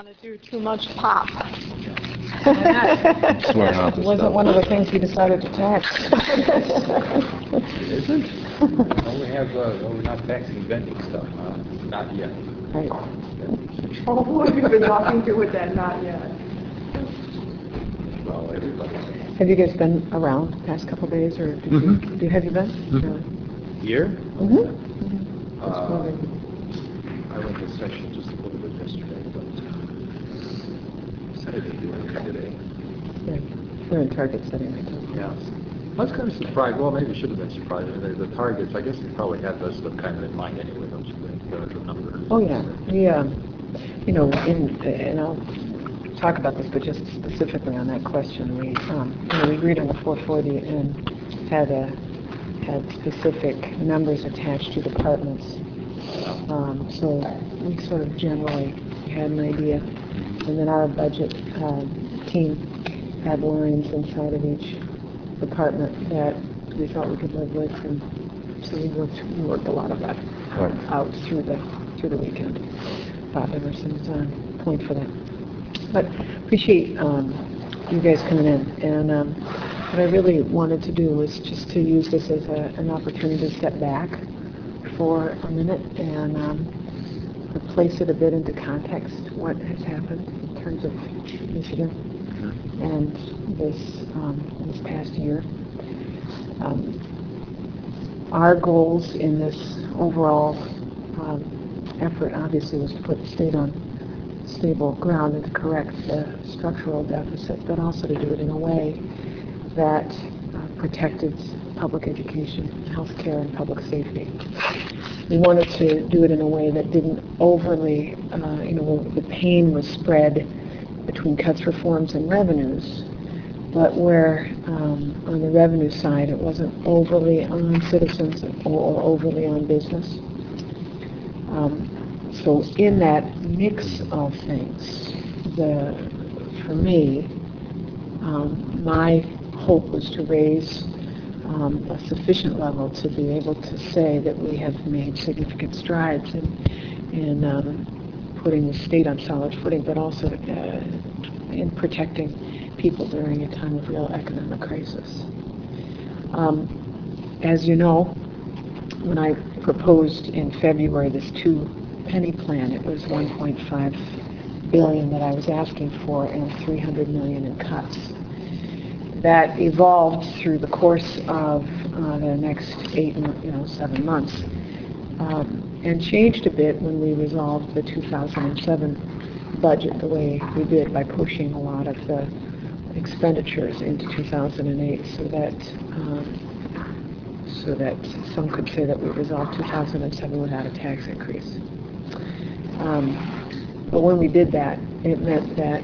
to do too much pop. Smart house It wasn't one of the things we decided to tax. It isn't? Well, we're not taxing vending stuff, not yet. Right. Oh, who have you been talking to with that not yet? Well, everybody. Have you guys been around the past couple of days, or have you been? Really? Here? Mm-hmm. I went to session just a little bit yesterday, but decided to do it today. Yeah. They're in Target setting right now. Yeah. I was kind of surprised. Well, maybe it should have been surprised. The targets, I guess they probably had this stuff kind of in mind anyway, don't you think? The numbers. Oh, yeah. We, and I'll talk about this, but just specifically on that question, we agreed on the 440 and had specific numbers attached to departments. So we sort of generally had an idea. And then our budget team had lines inside of each department that we thought we could live with, and so we worked a lot of that out through the weekend. Bob Emerson's on point for that. But appreciate you guys coming in, and what I really wanted to do was just to use this as an opportunity to step back for a minute and place it a bit into context, what has happened in terms of Michigan and this past year. Our goals in this overall effort obviously was to put the state on stable ground and to correct the structural deficit, but also to do it in a way that protected public education, health care, and public safety. We wanted to do it in a way that didn't overly, the pain was spread between cuts, reforms, and revenues, but where on the revenue side it wasn't overly on citizens or overly on business. So in that mix of things, for me, my hope was to raise a sufficient level to be able to say that we have made significant strides in putting the state on solid footing, but also in protecting people during a time of real economic crisis. As you know, when I proposed in February this two-penny plan, it was $1.5 billion that I was asking for and $300 million in cuts. That evolved through the course of the next 7 months, and changed a bit when we resolved the 2007 budget the way we did by pushing a lot of the expenditures into 2008, so that some could say that we resolved 2007 without a tax increase. But when we did that, it meant that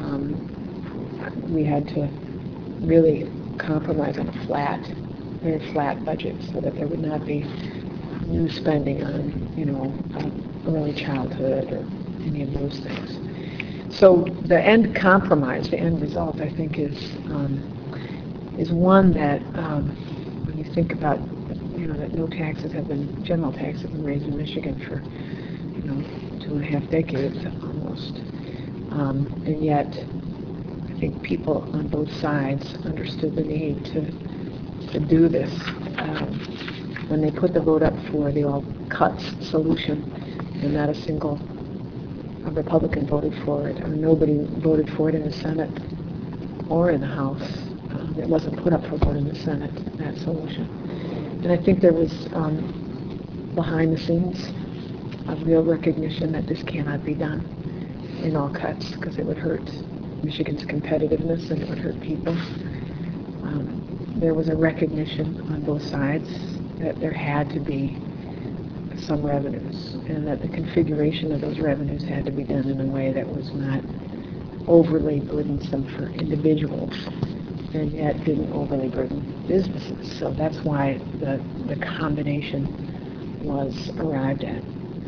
we had to really compromise on a very flat budget, so that there would not be new spending on, early childhood or any of those things. So the end compromise, the end result, I think, is one that when you think about, that no taxes have been, general taxes have been raised in Michigan for, 2.5 decades almost, and yet I think people on both sides understood the need to do this. When they put the vote up for the all cuts solution, and not a single Republican voted for it, or nobody voted for it in the Senate or in the House. It wasn't put up for vote in the Senate, that solution. And I think there was, behind the scenes, a real recognition that this cannot be done in all cuts, because it would hurt Michigan's competitiveness and it would hurt people. There was a recognition on both sides that there had to be some revenues, and that the configuration of those revenues had to be done in a way that was not overly burdensome for individuals, and yet didn't overly burden businesses. So that's why the combination was arrived at.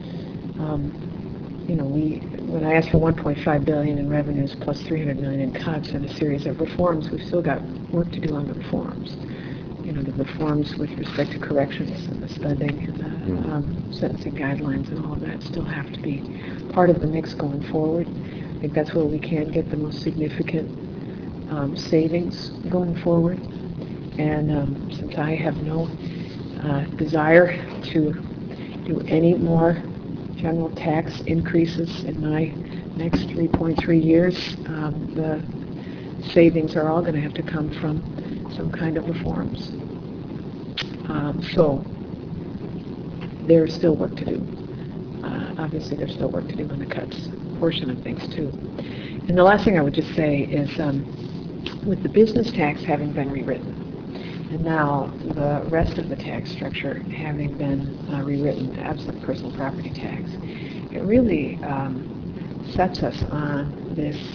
When I asked for $1.5 billion in revenues plus $300 million in cuts and a series of reforms, we've still got work to do on the reforms. The reforms with respect to corrections and the spending and the sentencing guidelines and all of that still have to be part of the mix going forward. think that's where we can get the most significant savings going forward. And since I have no desire to do any more general tax increases in my next 3.3 years, the savings are all going to have to come from some kind of reforms. So there's still work to do. Obviously, there's still work to do on the cuts portion of things, too. And the last thing I would just say is with the business tax having been rewritten, and now the rest of the tax structure having been rewritten, absent personal property tax, it really sets us on this,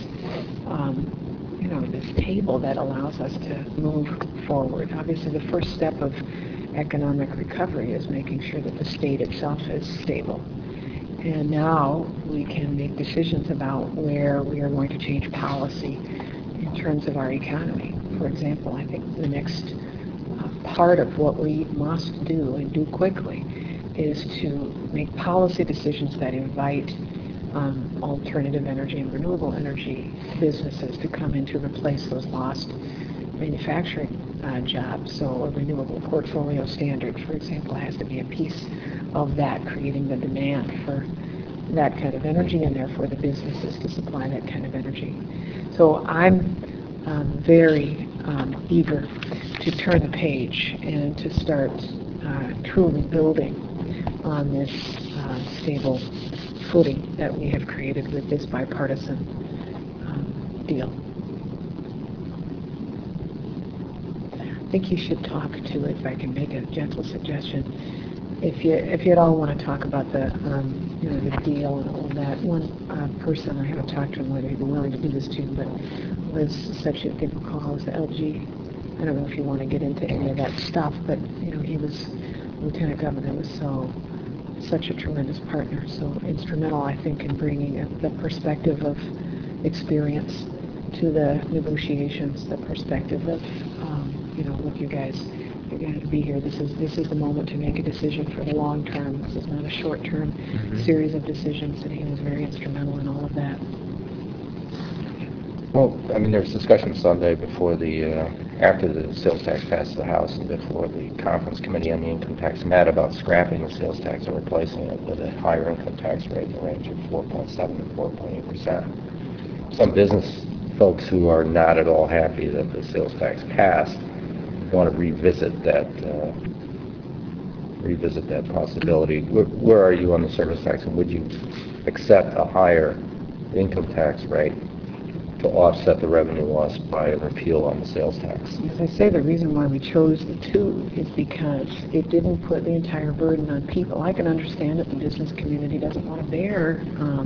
this table that allows us to move forward. Obviously, the first step of economic recovery is making sure that the state itself is stable. And now we can make decisions about where we are going to change policy in terms of our economy. For example, I think the next part of what we must do, and do quickly, is to make policy decisions that invite alternative energy and renewable energy businesses to come in to replace those lost manufacturing jobs. So a renewable portfolio standard, for example, has to be a piece of that, creating the demand for that kind of energy and therefore the businesses to supply that kind of energy. So I'm very eager to turn the page and to start truly building on this stable footing that we have created with this bipartisan deal. I think you should talk to, if I can make a gentle suggestion, if you at all want to talk about the the deal and all of that. One person, I haven't talked to him whether he'd be willing to do this too, but Liz said she'd give him a call. Is the LG. I don't know if you want to get into any of that stuff, but he was Lieutenant Governor, was such a tremendous partner, so instrumental, I think, in bringing the perspective of experience to the negotiations, the perspective of look, you guys, you're going to be here. This is the moment to make a decision for the long term. This is not a short-term series of decisions, and he was very instrumental in all of that. Well, I mean, there was discussion Sunday before after the sales tax passed the House and before the conference committee on the income tax met about scrapping the sales tax and replacing it with a higher income tax rate in the range of 4.7 to 4.8%. Some business folks who are not at all happy that the sales tax passed want to revisit that possibility. Where are you on the service tax, and would you accept a higher income tax rate to offset the revenue loss by a repeal on the sales tax? As I say, the reason why we chose the two is because it didn't put the entire burden on people. I can understand that the business community doesn't want to bear,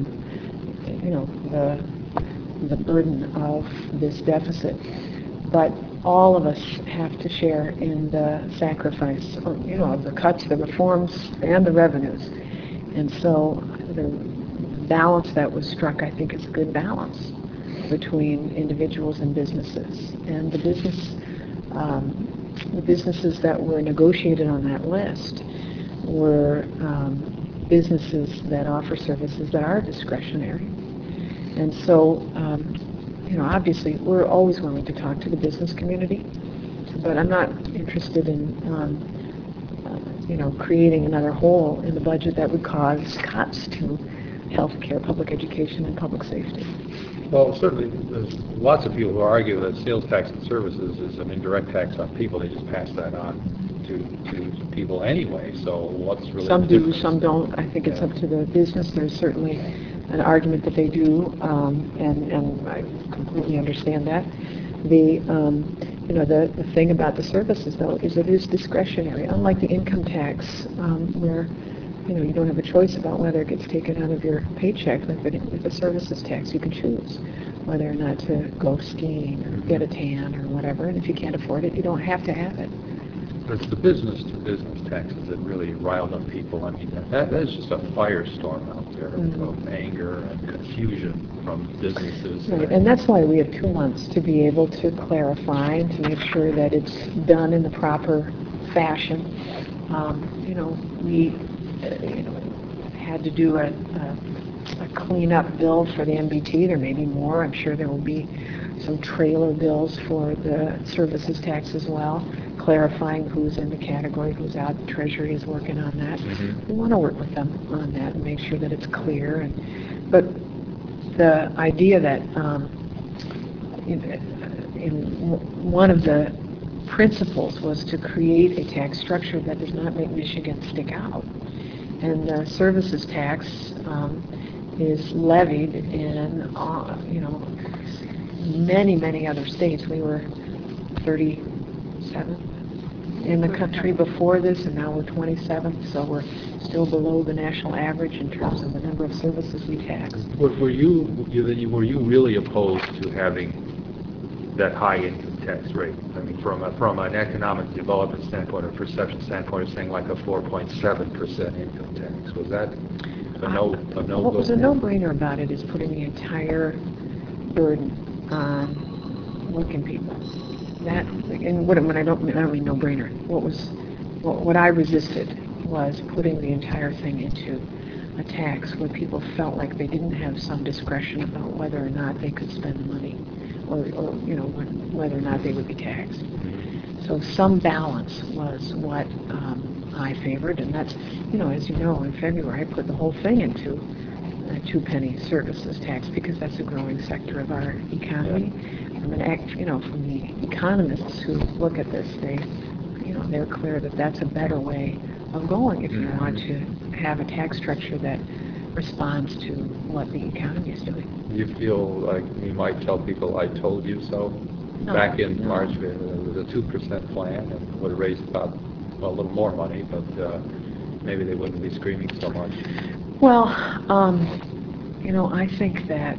the burden of this deficit, but all of us have to share in the sacrifice, of the cuts, the reforms, and the revenues. And so the balance that was struck, I think, is a good balance between individuals and businesses. And the businesses that were negotiated on that list were businesses that offer services that are discretionary. And so, obviously, we're always willing to talk to the business community, but I'm not interested in, creating another hole in the budget that would cause cuts to healthcare, public education, and public safety. Well, certainly, there's lots of people who argue that sales tax and services is an indirect tax on people. They just pass that on to people anyway. So what's really some the do, difference? some don't. I think it's up to the business. There's certainly an argument that they do, and I completely understand that. The thing about the services, though, is it is discretionary, unlike the income tax, where you don't have a choice about whether it gets taken out of your paycheck. Like with the services tax, you can choose whether or not to go skiing or get a tan or whatever, and if you can't afford it, you don't have to have it. It's the business-to-business taxes that really riled up people. I mean, that is just a firestorm out there of anger and confusion from businesses. Right, and that's why we have 2 months to be able to clarify and to make sure that it's done in the proper fashion. We had to do a a cleanup bill for the MBT. There may be more. I'm sure there will be some trailer bills for the services tax as well, clarifying who's in the category, who's out. The Treasury is working on that. We want to work with them on that and make sure that it's clear. But the idea that one of the principles was to create a tax structure that does not make Michigan stick out. And the services tax is levied in, many other states. We were 37 in the country before this, and now we're 27th, so we're still below the national average in terms of the number of services we tax. Were you really opposed to having that high income tax rate? I mean, from an economic development standpoint or perception standpoint, of saying like a 4.7% income tax, was that a no? What was a no-brainer about it is putting the entire burden on working people. That, and when I don't mean no-brainer. What I resisted was putting the entire thing into a tax where people felt like they didn't have some discretion about whether or not they could spend the money, or whether or not they would be taxed. So some balance was what I favored, and that's, as you know, in February I put the whole thing into a 2-penny services tax because that's a growing sector of our economy. From the economists who look at this, they're clear that that's a better way of going if you want to have a tax structure that responds to what the economy is doing. You feel like you might tell people, "I told you so"? No, Back in no. March, there was a 2% plan and would have raised about a little more money, but maybe they wouldn't be screaming so much. Well, I think that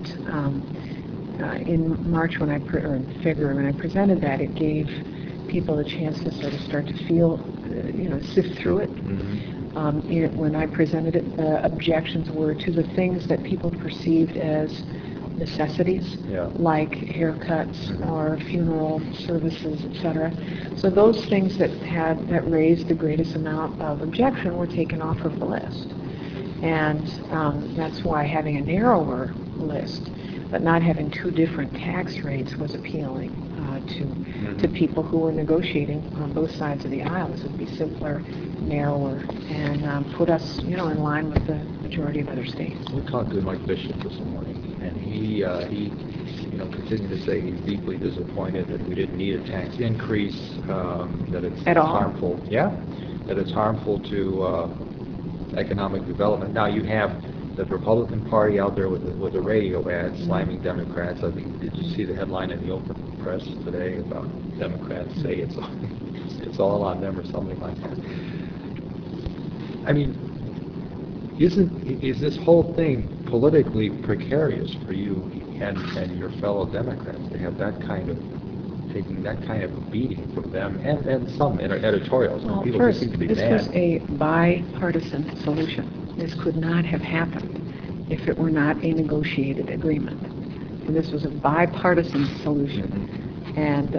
in March or in February when I presented that, it gave people a chance to sort of start to feel, sift through it. When I presented it, the objections were to the things that people perceived as necessities, like haircuts or funeral services, etc. So those things that raised the greatest amount of objection were taken off of the list. And that's why having a narrower list, but not having 2 different tax rates, was appealing to people who were negotiating on both sides of the aisle. This would be simpler, narrower, and put us, in line with the majority of other states. We talked to Mike Bishop this morning, and he continued to say he's deeply disappointed that we didn't need a tax increase, that it's At all? harmful. Yeah, that it's harmful to economic development. Now you have the Republican Party out there with the radio ad slamming Democrats. I think, did you see the headline in the Open Press today about Democrats say it's all on them or something like that? I mean, is this whole thing politically precarious for you and your fellow Democrats to have taking that kind of a beating from them and some editorials? Well, people first, seem to be this mad. was a bipartisan solution. This could not have happened if it were not a negotiated agreement. And this was a bipartisan solution. And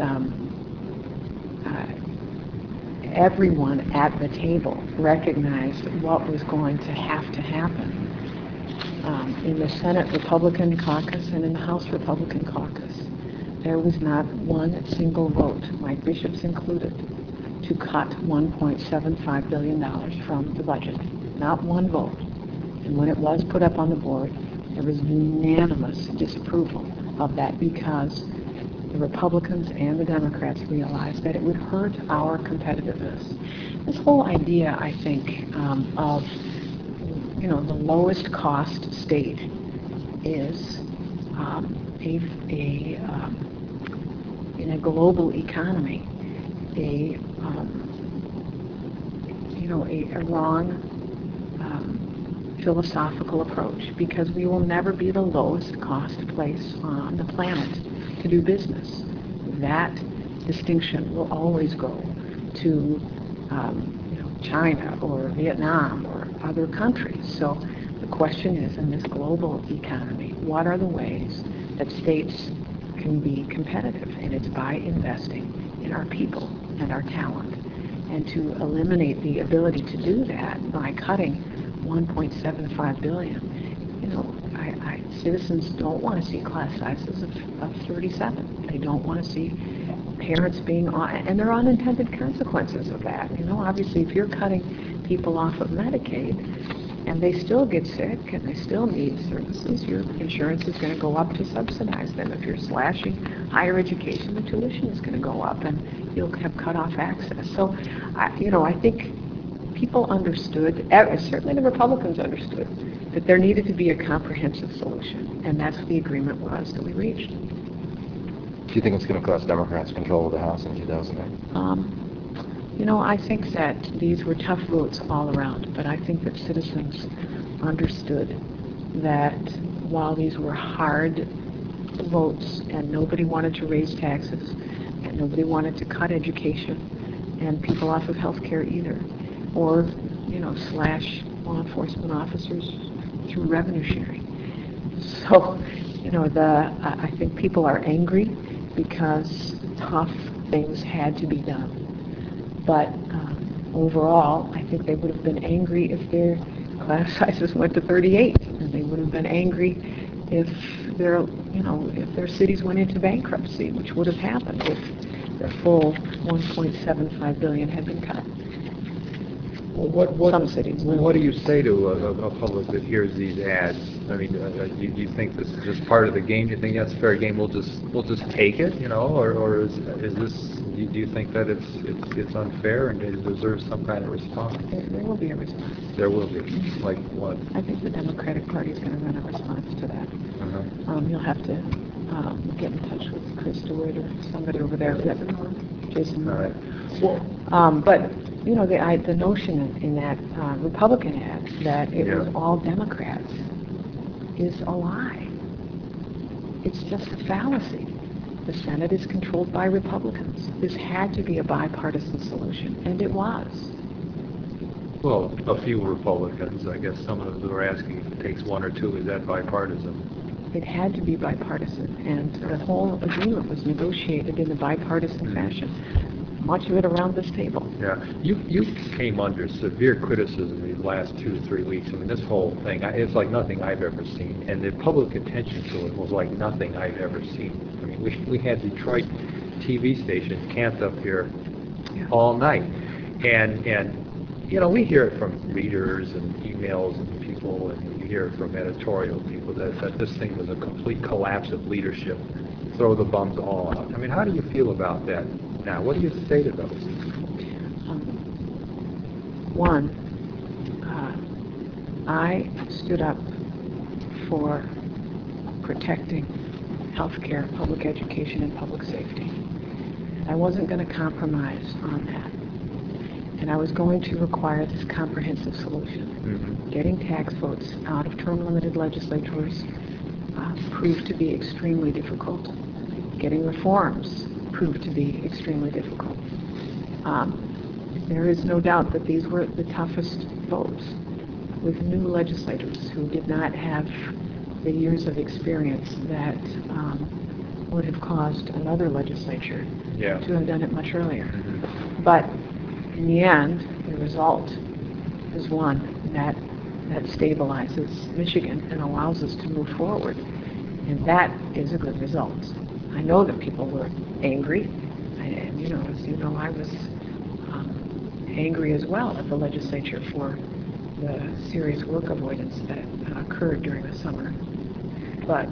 everyone at the table recognized what was going to happen in the Senate Republican caucus and in the House Republican caucus. There was not one single vote, Mike Bishop's included, to cut $1.75 billion from the budget. Not one vote. And when it was put up on the board, there was unanimous disapproval of that because the Republicans and the Democrats realized that it would hurt our competitiveness. This whole idea, I think, of the lowest cost state is in a global economy, a wrong philosophical approach, because we will never be the lowest cost place on the planet to do business. That distinction will always go to China or Vietnam or other countries. So the question is, in this global economy, what are the ways that states can be competitive? And it's by investing in our people and our talent. And to eliminate the ability to do that by cutting $1.75 billion citizens don't want to see class sizes of 37. They don't want to see parents being on, and there are unintended consequences of that. Obviously, if you're cutting people off of Medicaid and they still get sick and they still need services, your insurance is going to go up to subsidize them. If you're slashing higher education, the tuition is going to go up and you'll have cut off access. So, I think people understood, certainly the Republicans understood, that there needed to be a comprehensive solution, and that's what the agreement was that we reached. Do you think it's going to cost Democrats control of the House in 2008? I think that these were tough votes all around, but I think that citizens understood that while these were hard votes and nobody wanted to raise taxes and nobody wanted to cut education and people off of health care either, or, slash law enforcement officers through revenue sharing. So, I think people are angry because tough things had to be done. But overall, I think they would have been angry if their class sizes went to 38, and they would have been angry if their cities went into bankruptcy, which would have happened if the full $1.75 billion had been cut. Some cities. What do you say to a public that hears these ads? I mean, do you think this is just part of the game? Do you think that's fair game? We'll just take it, or is this? Do you think that it's unfair and it deserves some kind of response? There will be a response. There will be. Like what? I think the Democratic Party is going to run a response to that. Uh-huh. You'll have to get in touch with Chris Stewart or somebody over there. Jason Moore. All right. But the notion in that Republican ad that it was all Democrats is a lie. It's just a fallacy. The Senate is controlled by Republicans. This had to be a bipartisan solution, and it was. Well, a few Republicans, I guess some of them were asking if it takes one or two, is that bipartisan? It had to be bipartisan, and the whole agreement was negotiated in a bipartisan fashion. Much of it around this table. Yeah, you came under severe criticism these last 2-3 weeks. I mean, this whole thing, it's like nothing I've ever seen, and the public attention to it was like nothing I've ever seen. I mean, we had Detroit TV station camped up here all night, and we hear it from readers and emails and people, and you hear it from editorial people that this thing was a complete collapse of leadership. Throw the bums all out. I mean, how do you feel about that now? What do you say to those? One, I stood up for protecting health care, public education, and public safety. I wasn't going to compromise on that. And I was going to require this comprehensive solution. Mm-hmm. Getting tax votes out of term-limited legislatures proved to be extremely difficult. Getting reforms proved to be extremely difficult. There is no doubt that these were the toughest votes with new legislators who did not have the years of experience that would have caused another legislature to have done it much earlier. Mm-hmm. But in the end, the result is one that stabilizes Michigan and allows us to move forward. And that is a good result. I know that people were angry, and as you know, I was angry as well at the legislature for the serious work avoidance that occurred during the summer. But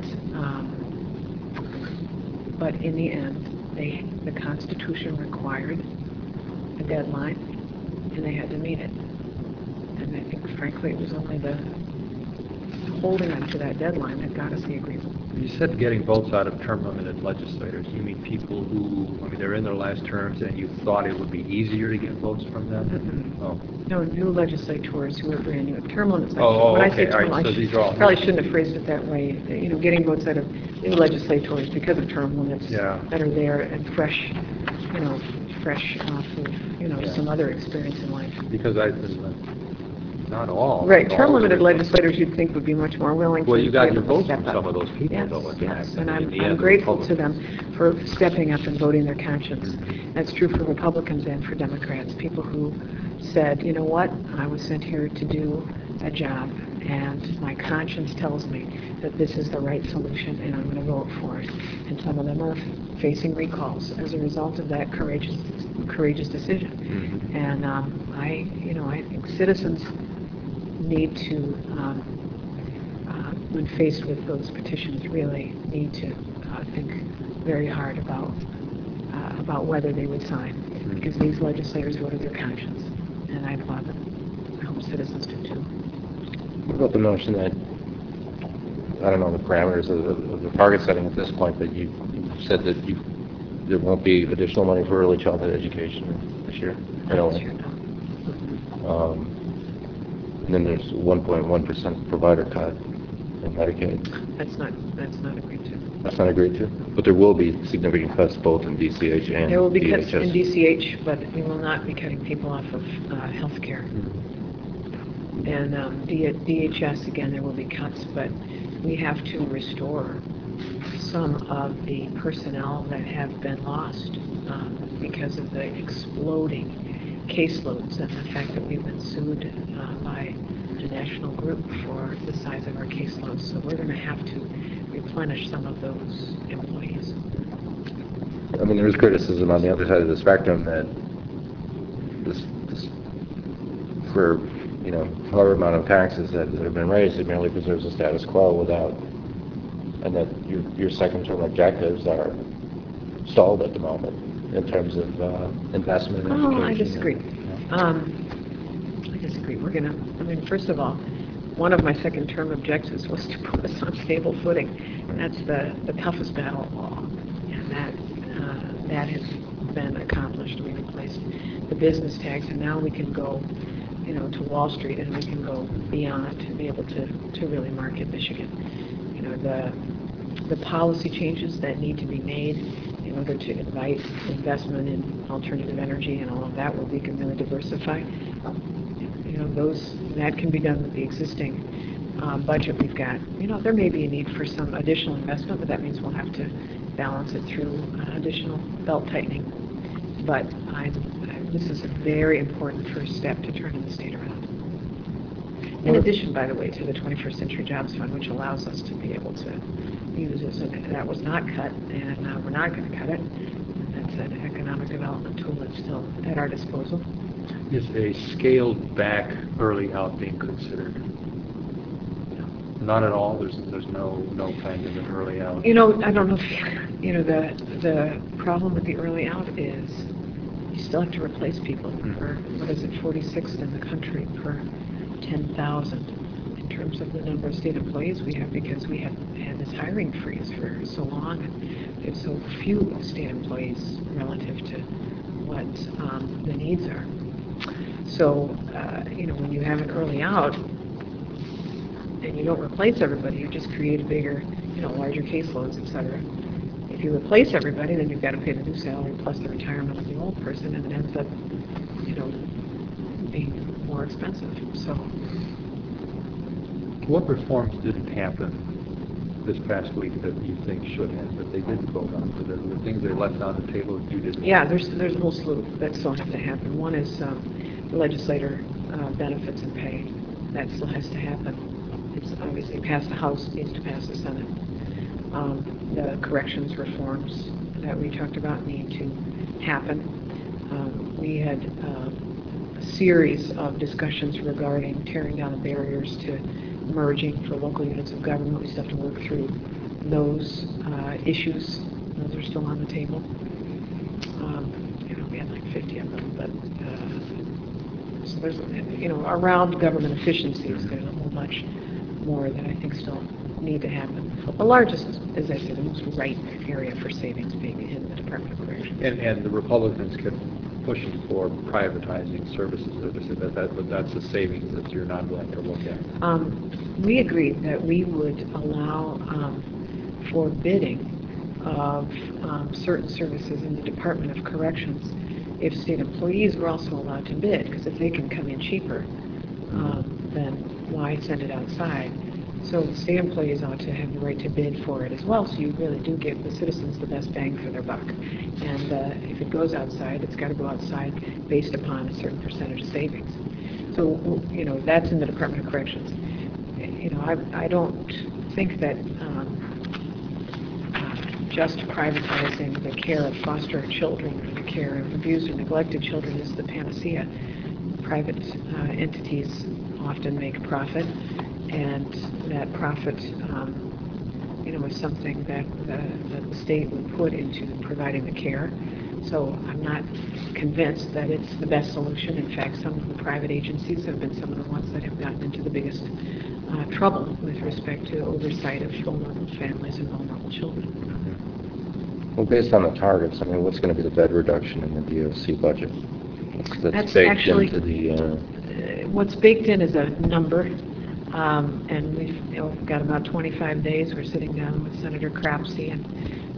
in the end, the Constitution required a deadline, and they had to meet it. And I think, frankly, it was only the holding them to that deadline that got us the agreement. You said getting votes out of term-limited legislators. You mean people who, they're in their last terms, and you thought it would be easier to get votes from them? Mm-hmm. Oh. No, new legislators who are brand new. Term-limit legislators. Oh, when okay. I say term, right. So these are all probably shouldn't have phrased it that way. Getting votes out of new legislators because of term limits that are there and fresh off of, some other experience in life. Because not all. Right, term-limited legislators you'd think would be much more willing to. Well, you got your votes step from up. some of those people, yes, though. Yes, and I'm grateful to them for stepping up and voting their conscience. That's true for Republicans and for Democrats. People who said, you know what, I was sent here to do a job, and my conscience tells me that this is the right solution, and I'm going to vote for it. And some of them are facing recalls as a result of that courageous decision. Mm-hmm. And I think citizens need to, when faced with those petitions, really need to think very hard about whether they would sign, because these legislators voted their conscience, and I applaud them. I hope citizens do too. What about the notion that, I don't know the parameters of the target setting at this point, but you said that there won't be additional money for early childhood education this year? Sure, no. And then there's 1.1% provider cut in Medicaid. That's not agreed to. That's not agreed to? But there will be significant cuts both in DCH and There will be DHS. cuts in DCH, but we will not be cutting people off of health care. And DHS, again, there will be cuts, but we have to restore some of the personnel that have been lost because of the exploding caseloads and the fact that we've been sued by a national group for the size of our caseloads. So we're going to have to replenish some of those employees. I mean, there is criticism on the other side of the spectrum that this for, however amount of taxes that have been raised, it merely preserves the status quo without, and that your second-term objectives are stalled at the moment in terms of investment in education. I disagree. I disagree. First of all, one of my second-term objectives was to put us on stable footing. And that's the toughest battle of all. And that has been accomplished. We replaced the business tax, and now we can go, to Wall Street, and we can go beyond to be able to really market Michigan. The policy changes that need to be made in order to invite investment in alternative energy and all of that, where we can really diversify. That can be done with the existing budget we've got. There may be a need for some additional investment, but that means we'll have to balance it through additional belt tightening. But this is a very important first step to turning the state around. In addition, by the way, to the 21st Century Jobs Fund, which allows us to be able to use it. And that was not cut, and we're not going to cut it. That's an economic development tool that's still at our disposal. Is a scaled back early out being considered? No. Not at all. There's no kind of an early out. I don't know if the problem with the early out is you still have to replace people. For, 46th in the country per 10,000 in terms of the number of state employees we have, because we have had this hiring freeze for so long, and we have so few state employees relative to what the needs are. So, when you have an early out and you don't replace everybody, you just create a bigger, larger caseloads, etc. If you replace everybody, then you've got to pay the new salary plus the retirement of the old person, and it ends up, being more expensive. So, what reforms didn't happen this past week that you think should have, that they didn't vote on? So there were things they left on the table that you didn't. Yeah, there's a whole slew that still have to happen. One is the legislator benefits and pay. That still has to happen. It's obviously passed the House, needs to pass the Senate. The corrections reforms that we talked about need to happen. We had a series of discussions regarding tearing down the barriers to merging for local units of government. We still have to work through those issues. Those are still on the table. We had like 50 of them, but so there's, around government efficiencies, there's a whole much more that I think still need to happen. The largest, as I said, the most ripe area for savings being in the Department of Corrections. And the Republicans kept pushing for privatizing services. But that's a savings that you're not willing to look at. We agreed that we would allow for bidding of certain services in the Department of Corrections if state employees were also allowed to bid, because if they can come in cheaper, then why send it outside? So the state employees ought to have the right to bid for it as well, so you really do give the citizens the best bang for their buck. And if it goes outside, it's got to go outside based upon a certain percentage of savings. So, that's in the Department of Corrections. I don't think that just privatizing the care of foster children or the care of abused or neglected children is the panacea. Private entities often make profit, and that profit, is something that the state would put into providing the care. So I'm not convinced that it's the best solution. In fact, some of the private agencies have been some of the ones that have gotten into the biggest trouble with respect to oversight of vulnerable families and vulnerable children. Well, based on the targets, I mean, what's going to be the bed reduction in the DOC budget? That's baked actually into the. What's baked in is a number, and we've got about 25 days. We're sitting down with Senator Cropsey and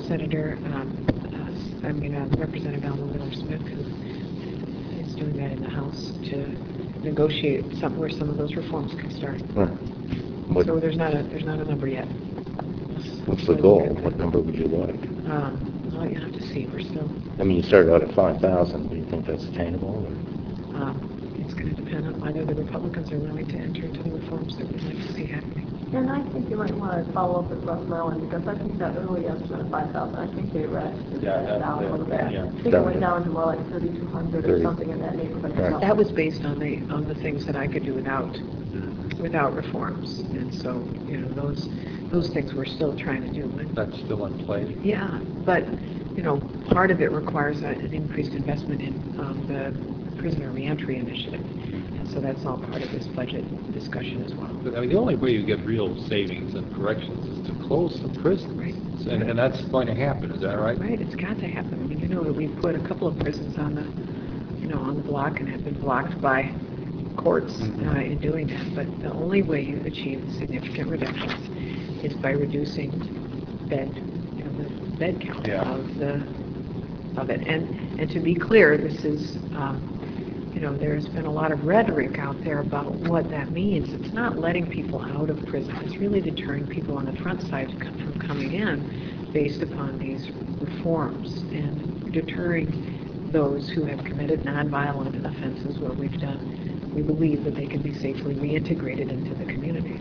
Representative Alma Miller-Smith, who is doing that in the House, to negotiate where some of those reforms can start. So there's not a number yet. What's the goal? What number would you like? Well, you have to see. We're still. I mean, you started out at 5,000. Do you think that's attainable? It's going to depend on whether the Republicans are willing to enter into the reforms that we'd like to see happening. And I think you might want to follow up with Russ Mellon, because I think that early estimate of 5,000, I think they rested down a little bit. Yeah. I think it went down to more like 3,200 or something in that neighborhood. Right. That was based on the things that I could do without reforms, and so those things we're still trying to do. That's still in play. Yeah, but part of it requires an increased investment in the prisoner reentry initiative, and so that's all part of this budget discussion as well. But, I mean, the only way you get real savings and corrections is to close some prisons, Right. and that's going to happen. Is that right? Right, it's got to happen. I mean, we put a couple of prisons on the block and have been blocked by courts in doing that. But the only way you achieve significant reductions is by reducing the bed count of it. And to be clear, this is there's been a lot of rhetoric out there about what that means. It's not letting people out of prison. It's really deterring people on the front side from coming in based upon these reforms, and deterring those who have committed nonviolent offenses where we believe that they can be safely reintegrated into the community.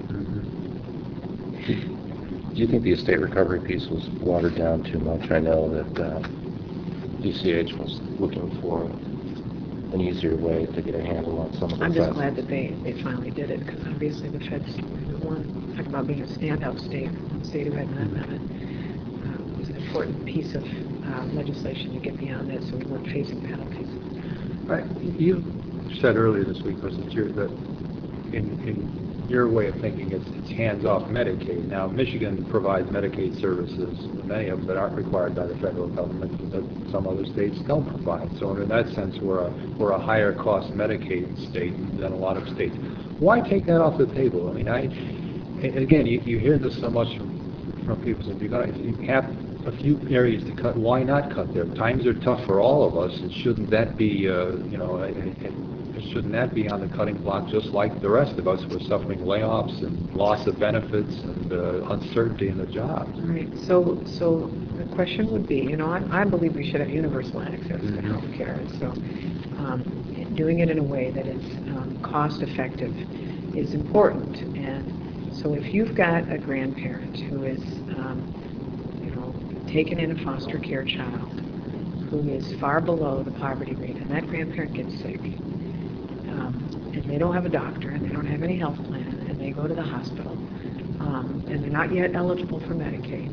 Do you think the estate recovery piece was watered down too much? I know that DCH was looking for an easier way to get a handle on some of the I'm theft. just glad that they finally did it, because obviously the feds talk about being a standout state, a state who had not done it. It was an important piece of legislation to get beyond that, so we weren't facing penalties. Right. You said earlier this week, Chris, that in your way of thinking, it's hands-off Medicaid. Now, Michigan provides Medicaid services, many of them that aren't required by the federal government, that some other states don't provide. So in that sense, we're a higher cost Medicaid state than a lot of states. Why take that off the table? I mean, again, you hear this so much from people. So if you have a few areas to cut, why not cut there? Times are tough for all of us, and shouldn't that be, shouldn't that be on the cutting block just like the rest of us? We're suffering layoffs and loss of benefits and uncertainty in the jobs. Right. So the question would be, I believe we should have universal access to health care, and so doing it in a way that is cost effective is important. And so if you've got a grandparent who is taken in a foster care child who is far below the poverty rate, and that grandparent gets sick, and they don't have a doctor, and they don't have any health plan, and they go to the hospital, and they're not yet eligible for Medicare.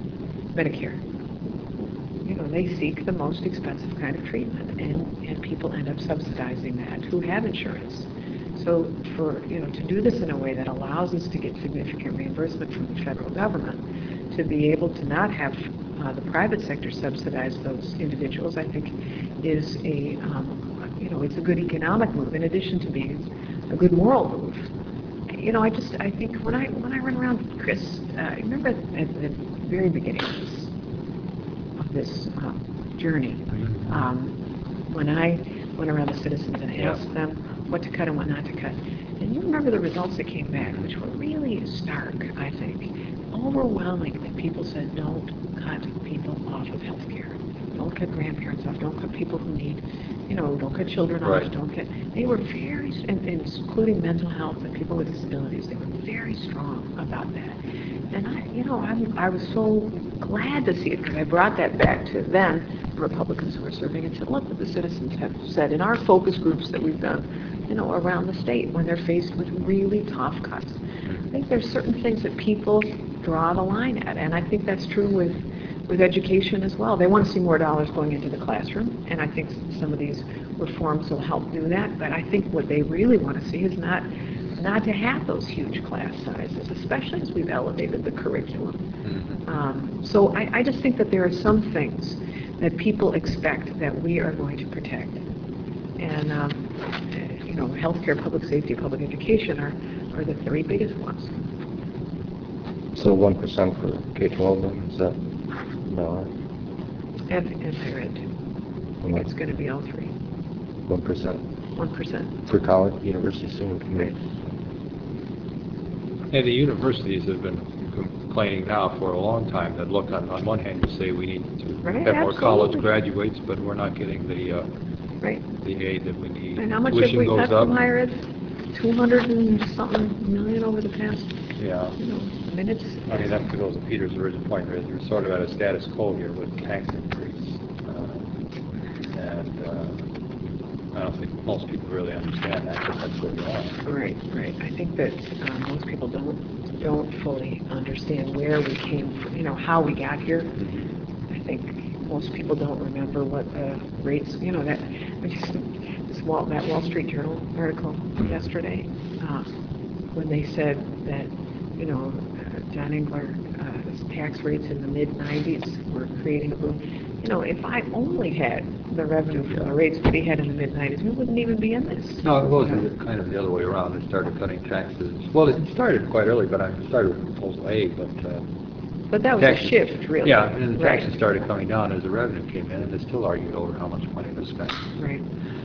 They seek the most expensive kind of treatment, and people end up subsidizing that who have insurance. So to do this in a way that allows us to get significant reimbursement from the federal government, to be able to not have the private sector subsidize those individuals, I think is it's a good economic move in addition to being a good moral move. I think when I run around, Chris, I remember at the very beginning of this journey, when I went around the citizens and asked them what to cut and what not to cut. And you remember the results that came back, which were really stark, I think. Overwhelming that people said, don't cut people off of health care. Don't cut grandparents off, don't cut people who need, don't cut children off, Right. they were very, and including mental health and people with disabilities, they were very strong about that. And I was so glad to see it, because I brought that back to then the Republicans who were serving and said, look what the citizens have said in our focus groups that we've done, around the state when they're faced with really tough cuts. I think there's certain things that people draw the line at, and I think that's true with education as well. They want to see more dollars going into the classroom, and I think some of these reforms will help do that, but I think what they really want to see is not to have those huge class sizes, especially as we've elevated the curriculum. So I just think that there are some things that people expect that we are going to protect. And, healthcare, public safety, public education are the three biggest ones. So 1% for K-12 then, is that about right? And higher ed, too. I think it's going to be all three. 1%? 1%. For college, university student community? And the universities have been complaining now for a long time that, look, on one hand, you say we need to have more college graduates, but we're not getting the aid that we need. And how much have we cut from higher ed? 200 and something million over the past. Yeah. I mean, that goes to Peter's original point. We're sort of at a status quo here with tax increase. I don't think most people really understand that, but that's where we are. Right. I think that most people don't fully understand where we came from, how we got here. I think most people don't remember what the rates, that Wall Street Journal article yesterday, when they said that, John Engler, tax rates in the mid-90s were creating a boom. If I only had the revenue from the rates that we had in the mid-90s, we wouldn't even be in this. No, it was kind of the other way around. They started cutting taxes. Well, it started quite early, but I started with Proposal A, but that was a shift, really. Yeah, and the taxes started coming down as the revenue came in, and they still argued over how much money to spend. Right.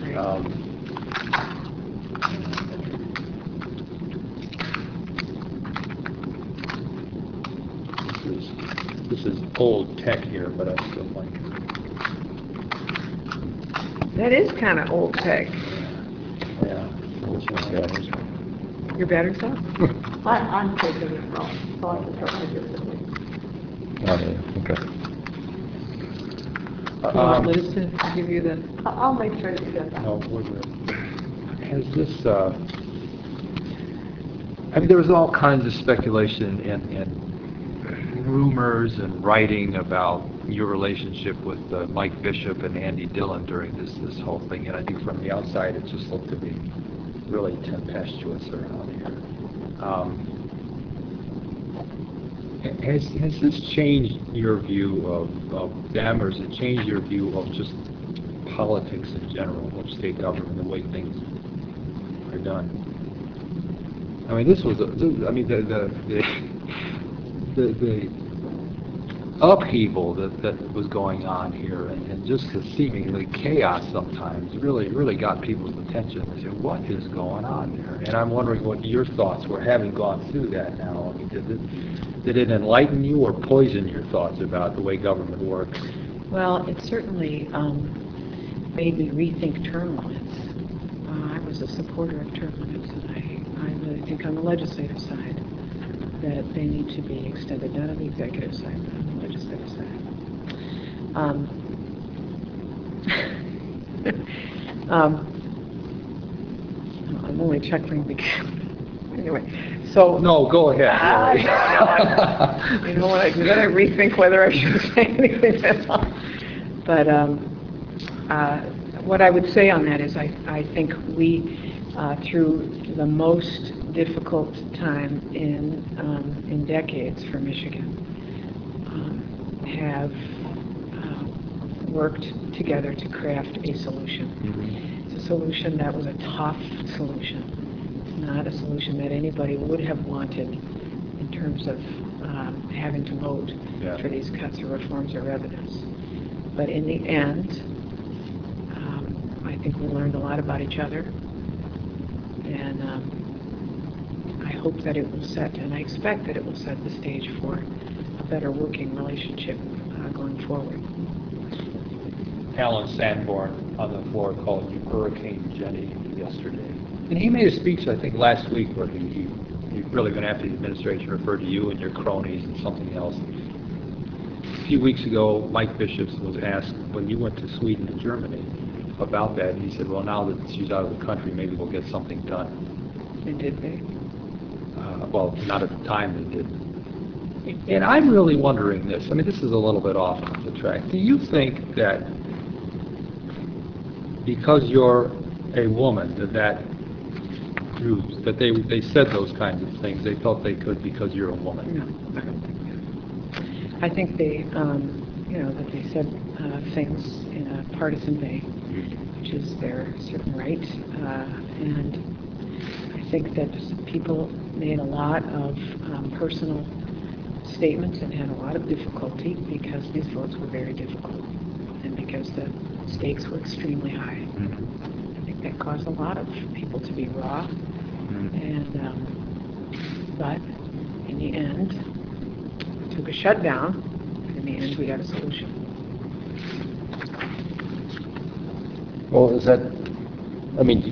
This is old tech here, but I still like it. That is kind of old tech. Yeah. Your battery's up? I'm taking it wrong, so I can try to do something. Okay. You want Liz to give you the... I'll make sure you get that. No, we're good. Has this, there was all kinds of speculation and rumors and writing about your relationship with Mike Bishop and Andy Dillon during this whole thing, and I think from the outside it just looked to be really tempestuous around here. Has this changed your view of them, or has it changed your view of just politics in general, of state government, the way things are done? I mean, the upheaval that was going on here, and just the seemingly chaos sometimes really got people's attention. They said, what is going on there? And I'm wondering what your thoughts were, having gone through that now. I mean, did it enlighten you or poison your thoughts about the way government works? Well, it certainly made me rethink term limits. I was a supporter of term limits, and I really think on the legislative side that they need to be extended, not on the executive side, but on the legislative side. I'm only chuckling because, anyway, so... No, go ahead. You know what, then I rethink whether I should say anything at all. But what I would say on that is I think we, through the most difficult time in decades for Michigan, have worked together to craft a solution. Mm-hmm. It's a solution that was a tough solution. It's not a solution that anybody would have wanted in terms of having to vote for these cuts or reforms or revenues. But in the end, I think we learned a lot about each other, and I hope that it will set, and I expect that it will set the stage for a better working relationship going forward. Alan Sanborn on the floor called you Hurricane Jenny yesterday. And he made a speech, I think, last week where he really going to have the administration refer to you and your cronies and something else. A few weeks ago, Mike Bishops was asked when you went to Sweden and Germany about that, and he said, well, now that she's out of the country, maybe we'll get something done. And did they? Well, not at the time they did. And I'm really wondering this. I mean, this is a little bit off the track. Do you think that because you're a woman, that they said those kinds of things, they felt they could because you're a woman? No, I don't think so. I think they, that they said things in a partisan vein, which is their certain right. And I think that people made a lot of personal statements and had a lot of difficulty because these votes were very difficult and because the stakes were extremely high. I think that caused a lot of people to be raw. But in the end, it took a shutdown. In the end, we got a solution. Well, is that, I mean,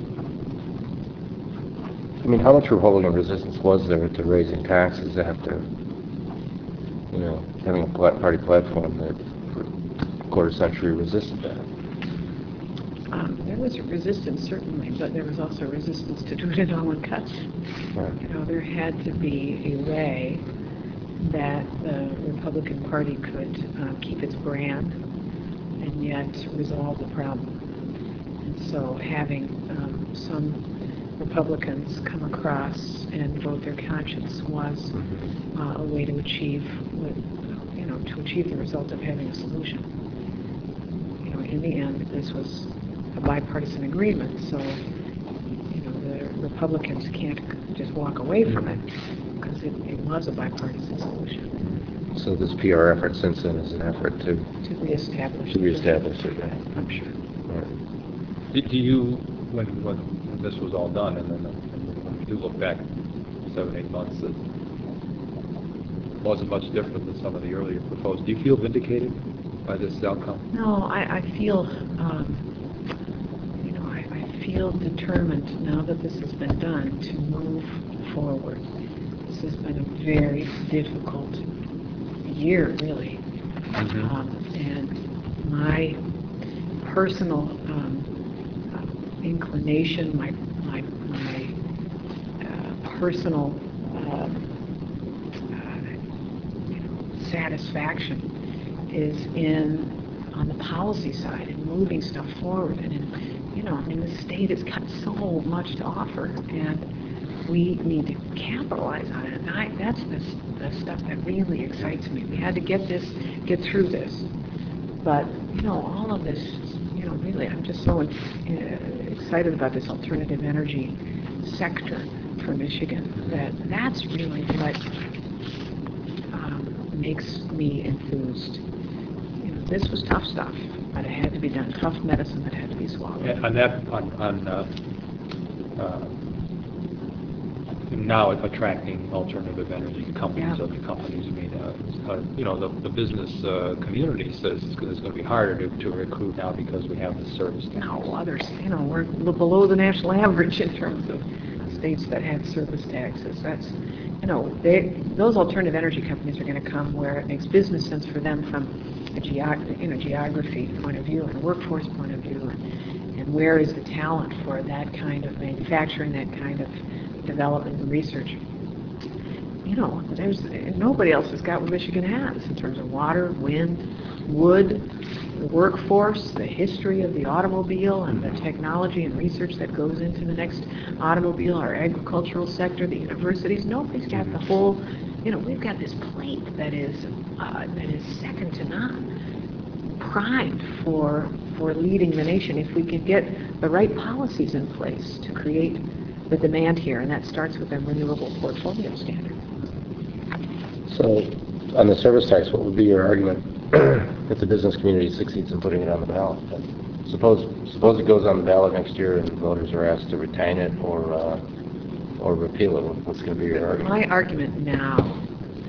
how much Republican resistance was there to raising taxes after, having a party platform that for a quarter century resisted that? There was resistance, certainly, but there was also resistance to do it in all one cut. Right. There had to be a way that the Republican Party could keep its brand and yet resolve the problem. And so having some Republicans come across and vote their conscience was a way to achieve the result of having a solution. In the end, this was a bipartisan agreement, so the Republicans can't just walk away from it because it was a bipartisan solution. So this PR effort since then is an effort to reestablish it. Yeah. I'm sure. Right. Do you, when this was all done, and then when you look back 7-8 months, it wasn't much different than some of the earlier proposed. Do you feel vindicated by this outcome? No, I feel, I feel determined now that this has been done to move forward. This has been a very difficult year, really. And my personal inclination, my personal satisfaction is on the policy side and moving stuff forward. And the state has got so much to offer, and we need to capitalize on it. And that's the stuff that really excites me. We had to get through this, but all of this, really, I'm just so excited about this alternative energy sector for Michigan. That's really what makes me enthused. This was tough stuff, but it had to be done. Tough medicine that had to be swallowed. Now attracting alternative energy companies, other companies. I mean, the business community says it's going to be harder to recruit now because we have the service tax. No, others, we're below the national average in terms of states that have service taxes. That's, those alternative energy companies are going to come where it makes business sense for them from a geography point of view and a workforce point of view, and where is the talent for that kind of manufacturing, that kind of development and research. There's nobody else has got what Michigan has in terms of water, wind, wood, the workforce, the history of the automobile and the technology and research that goes into the next automobile, our agricultural sector, the universities. Nobody's got the whole, we've got this plate that is second to none, primed for leading the nation if we can get the right policies in place to create the demand here, and that starts with a renewable portfolio standard. So, on the service tax, what would be your argument if the business community succeeds in putting it on the ballot? Suppose it goes on the ballot next year and voters are asked to retain it or repeal it. What's going to be your argument? My argument now would be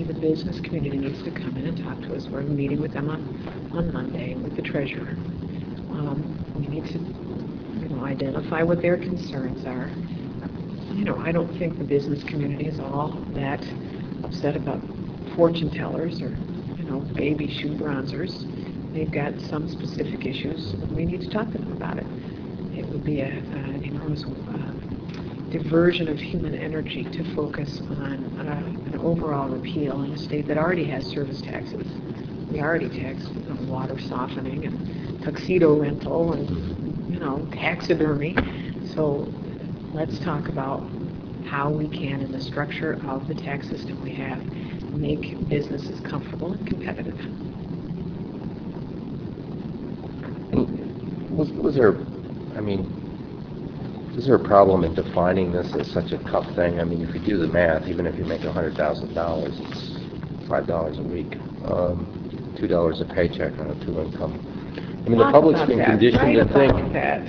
the business community needs to come in and talk to us. We're meeting with them on Monday with the treasurer. We need to, identify what their concerns are. I don't think the business community is all that upset about fortune tellers or, baby shoe bronzers. They've got some specific issues. We need to talk to them about it. It would be an enormous diversion of human energy to focus on an overall repeal in a state that already has service taxes. We already tax water softening and tuxedo rental and, taxidermy. So let's talk about how we can, in the structure of the tax system we have, make businesses comfortable and competitive. Was there, is there a problem in defining this as such a tough thing? If you do the math, even if you make $100,000, it's $5 a week, $2 a paycheck on a two-income. The public's been conditioned to think that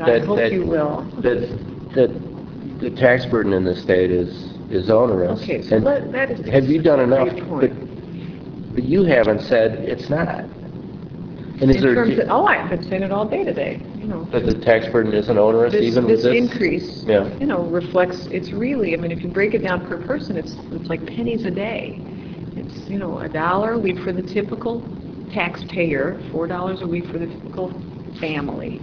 the tax burden in the state is onerous. Okay, so that is have you done enough? Point. But you haven't said it's not. And is there? I've been saying it all day today. That the tax burden isn't onerous, even with this increase. Yeah. Reflects. It's really. If you break it down per person, it's like pennies a day. It's $1 a week for the typical taxpayer, $4 a week for the typical family.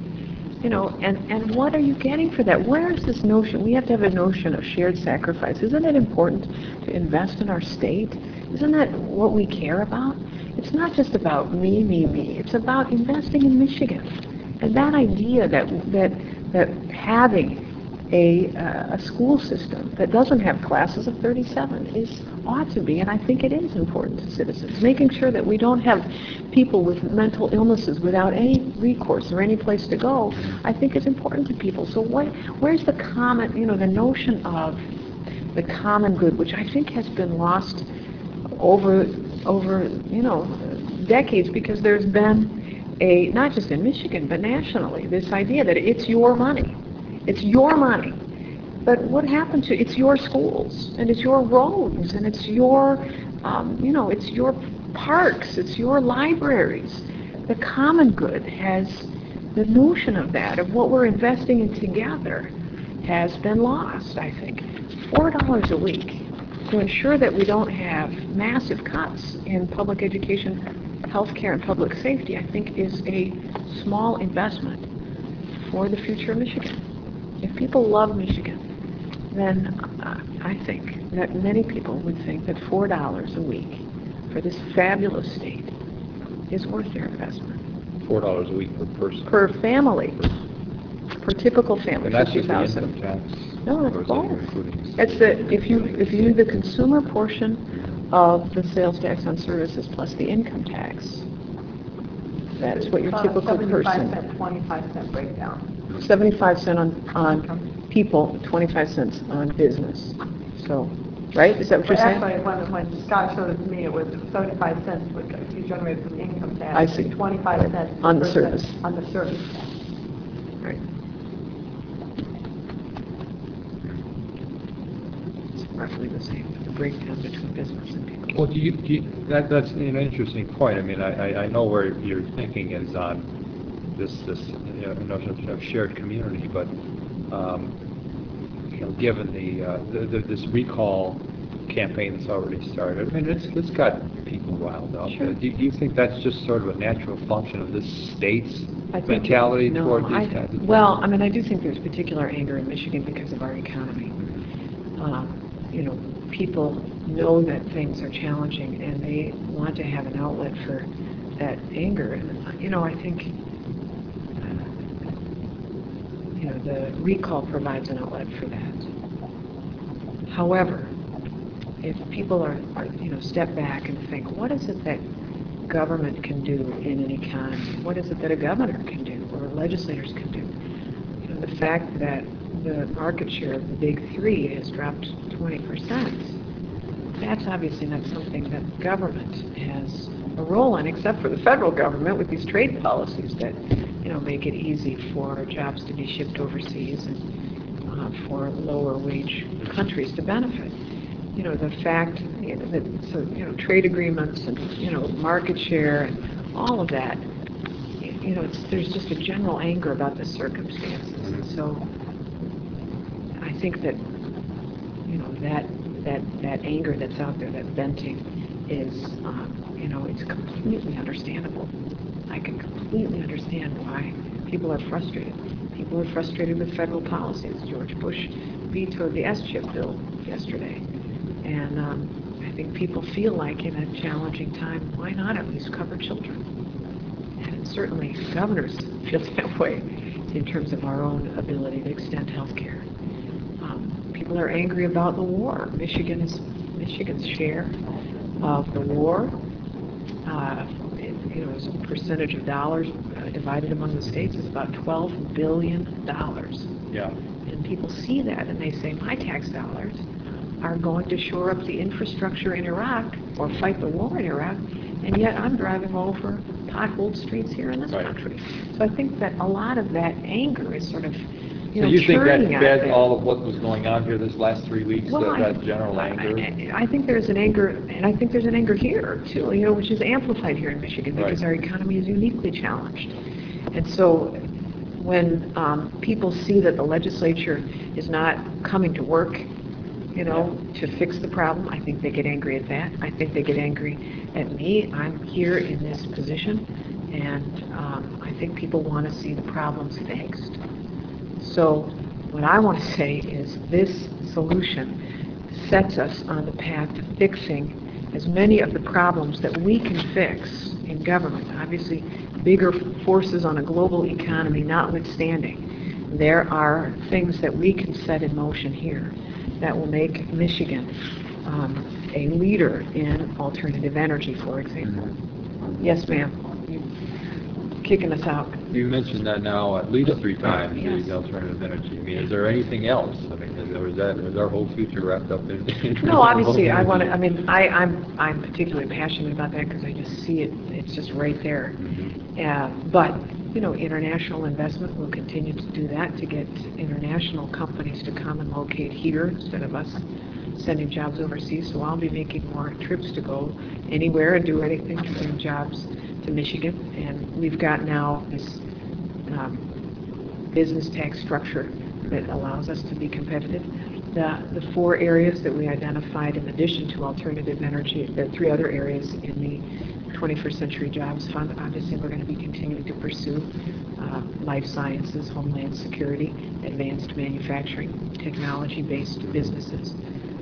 And what are you getting for that? Where is this notion? We have to have a notion of shared sacrifice. Isn't it important to invest in our state? Isn't that what we care about? It's not just about me, me, me. It's about investing in Michigan. And that idea that having a school system that doesn't have classes of 37 ought to be, and I think it is important to citizens, making sure that we don't have people with mental illnesses without any recourse or any place to go, I think is important to people. So where's the common, the notion of the common good, which I think has been lost over decades, because there's been not just in Michigan, but nationally, this idea that it's your money. It's your money. But what happened to it's your schools, and it's your roads, and it's your, it's your parks, it's your libraries. The common good has, the notion of that, of what we're investing in together, has been lost, I think. $4 a week to ensure that we don't have massive cuts in public education, healthcare, and public safety, I think is a small investment for the future of Michigan. If people love Michigan, then I think that many people would think that $4 a week for this fabulous state is worth their investment. $4 a week per person. Per family. Per typical family. And that's just the income tax. No, that's both. It's if you do the consumer portion of the sales tax on services plus the income tax, that is what your typical person. 75 cent, 25 cent breakdown. 75 cents on people, 25 cents on business. So, right? Is that what you're saying? Actually, when Scott showed it to me, it was 75 cents would be generated from the income tax. I see. 25 cents on the service. On the service tax. Right. It's roughly the same, the breakdown between business and people. Well, that's an interesting point. I know where your thinking is on this notion of shared community, but given this recall campaign that's already started, it's got people riled up. Sure. Do you think that's just sort of a natural function of this state's mentality toward these kinds of things? Well, I do think there's particular anger in Michigan because of our economy. People know that things are challenging, and they want to have an outlet for that anger. And I think the recall provides an outlet for that. However, if people are step back and think, what is it that government can do in an economy? What is it that a governor can do or legislators can do? The fact that the market share of the big three has dropped 20%, that's obviously not something that government has a role in, except for the federal government with these trade policies that make it easy for jobs to be shipped overseas and for lower wage countries to benefit. the fact that, so, trade agreements and, market share and all of that, there's just a general anger about the circumstances. And so I think that, that anger that's out there, that venting is, it's completely understandable. I can completely understand why people are frustrated. People are frustrated with federal policies. George Bush vetoed the S-chip bill yesterday. And I think people feel like in a challenging time, why not at least cover children? And certainly governors feel that way in terms of our own ability to extend health care. People are angry about the war. Michigan's share of the war, as a percentage of dollars divided among the states is about $12 billion. Yeah. And people see that and they say, my tax dollars are going to shore up the infrastructure in Iraq or fight the war in Iraq, and yet I'm driving over potholed streets here in this country. So I think that a lot of that anger is sort of, so you think that churning out fed there. all of what was going on here this last 3 weeks, Well, that general anger? I think there's an anger, and I think there's an anger here too, which is amplified here in Michigan because our economy is uniquely challenged. And so when people see that the legislature is not coming to work, to fix the problem, I think they get angry at that. I think they get angry at me. I'm here in this position, and I think people want to see the problems fixed. So what I want to say is this solution sets us on the path to fixing as many of the problems that we can fix in government. Obviously, bigger forces on a global economy notwithstanding, there are things that we can set in motion here that will make Michigan a leader in alternative energy, for example. Yes, ma'am. Kicking us out. You mentioned that now at least 3 times, Yes. the alternative energy. I mean, is there anything else? I mean, is our whole future wrapped up in No, obviously, I'm particularly passionate about that because I just see it. It's just right there. But international investment will continue to do that to get international companies to come and locate here instead of us sending jobs overseas. So I'll be making more trips to go anywhere and do anything to bring jobs to Michigan. And we've got now this business tax structure that allows us to be competitive. The 4 areas that we identified in addition to alternative energy, there are 3 other areas in the 21st Century Jobs Fund. Obviously, we're going to be continuing to pursue life sciences, homeland security, advanced manufacturing, technology-based businesses.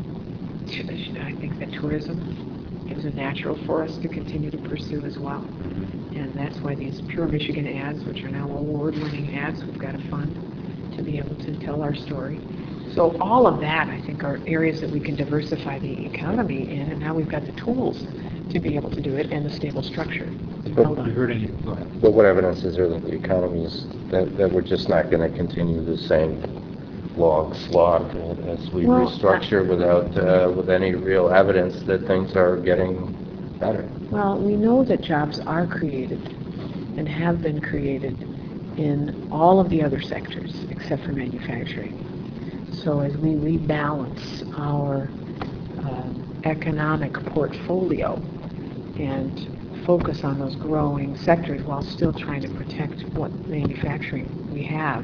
I think that tourism is a natural for us to continue to pursue as well. And that's why these Pure Michigan ads, which are now award-winning ads, we've got a fund to be able to tell our story. So all of that, I think, are areas that we can diversify the economy in, and now we've got the tools to be able to do it and the stable structure. Hold on. You heard anything? Go ahead. But what evidence is there that the economy is, that we're just not going to continue the same slog as we restructure without with any real evidence that things are getting better? Well, we know that jobs are created and have been created in all of the other sectors except for manufacturing. So as we rebalance our economic portfolio and focus on those growing sectors while still trying to protect what manufacturing we have,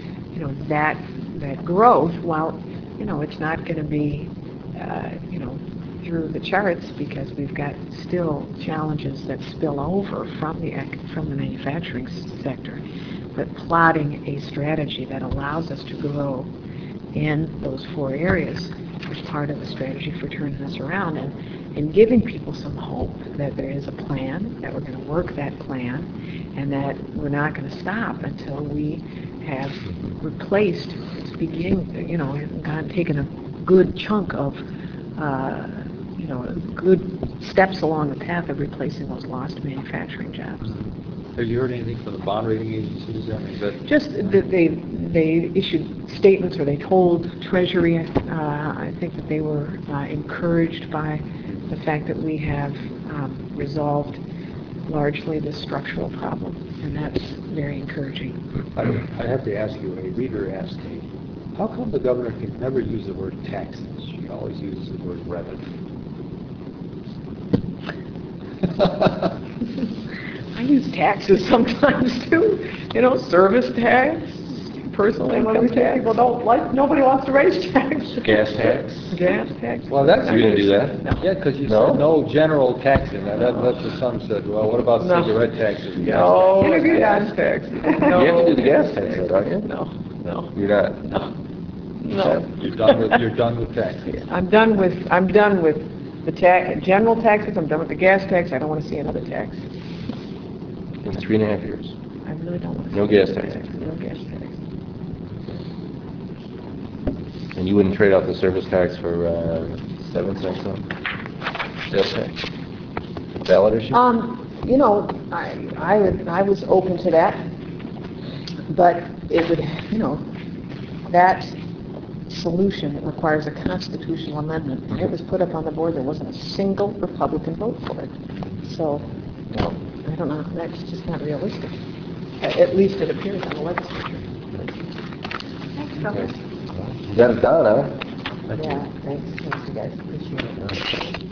that growth, while it's not going to be through the charts because we've got still challenges that spill over from the manufacturing sector, but plotting a strategy that allows us to grow in those 4 areas is part of the strategy for turning this around and giving people some hope that there is a plan, that we're going to work that plan, and that we're not going to stop until we have replaced, taken a good chunk of, good steps along the path of replacing those lost manufacturing jobs. Have you heard anything from the bond rating agencies? I mean, just that they issued statements, or they told Treasury, I think that they were encouraged by the fact that we have resolved largely the structural problem, and that's very encouraging. I have to ask you, a reader asked me, How come the governor can never use the word taxes? She always uses the word revenue. I use taxes sometimes too, service tax, personal And when we income say tax. people don't like, nobody wants to raise taxes. Gas tax? Gas tax. Well, that's... You gonna do that? No. Yeah, because you No? said no general taxing. Now, that's what some said. Well, what about No. cigarette taxes and gas No, Interview gas done. tax. You have to do the gas tax, though, don't you? No, no, You're not? no. taxes? You're done with taxes. I'm done with the general taxes, I'm done with the gas tax, I don't want to see another tax. In 3.5 years. I really don't want to see. No gas tax. No gas tax. And you wouldn't trade out the service tax for 7 cents on sales tax? Ballot issue? I was open to that, but it would, that solution requires a constitutional amendment, and it was put up on the board, there wasn't a single Republican vote for it. So, I don't know, that's just not realistic. At least it appears on the legislature. Thanks, Governor. You got it done, huh? Yeah, thanks you guys, appreciate it.